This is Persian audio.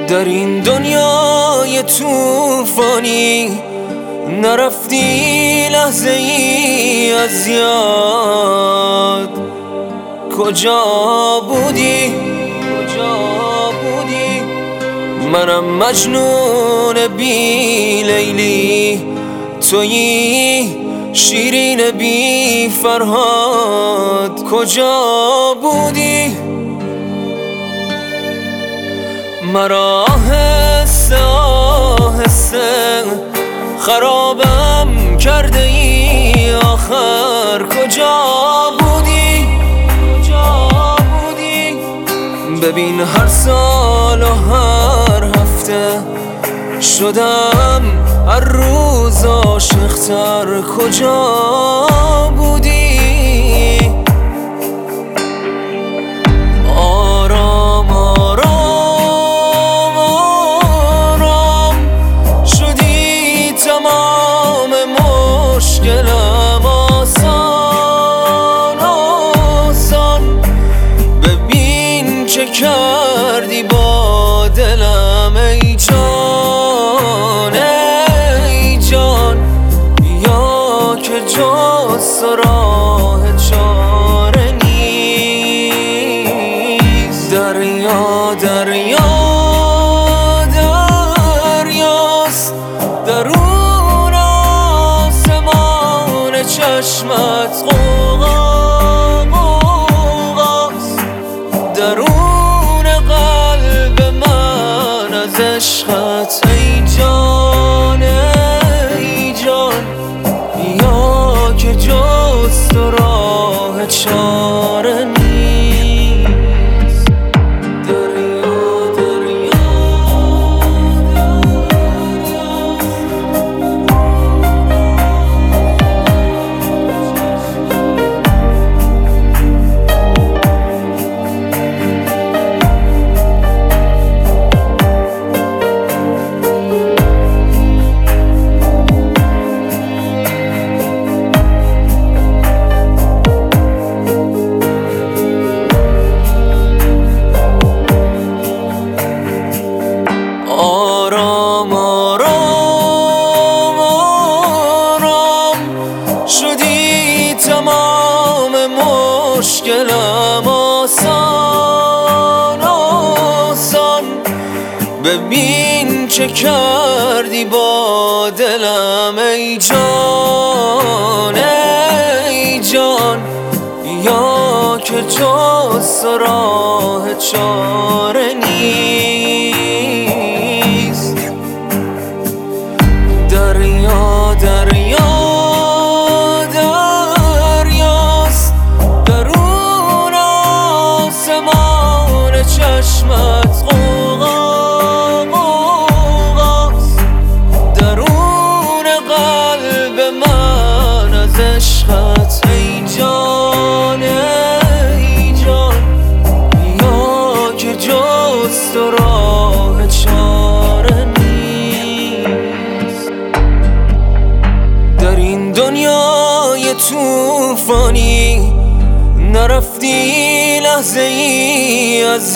در این دنیای طوفانی نرفتی لحظه ای از یاد. کجا بودی؟ منم مجنون بی لیلی، تویی شیرین بی فرهاد. کجا بودی؟ مرا آهسته آهسته خرابم کرده ای آخر. کجا بودی؟ ببین هر سال و هر هفته شدم هر روز عاشق‌تر. کجا بودی؟ آرام آرام آرام شدی تمام مشکلم آسان آسان. ببین چه کردی با دلم ای جان ای جان. یا که جز راه چاره نیست. دریا دریا دریاست درون آسمان چشمت. غوغا غوغاست درون قلب من از عشقت ای جان ای جان. یا که جز تو راه چاره نیست. آرام آرام آرام شدی تمام مشکلم آسان آسان. ببین چه کردی با دلم ای جان ای جان. یا که جز راه چاره نیست. دریا دریا دریاست درون آسمان چشمت. غوغا غوغاست درون قلب من از عشقت ای جان ای جان. یا که جز تو راه چاره نیست. در این دنیای طوفانی نرفتی لحظه ای از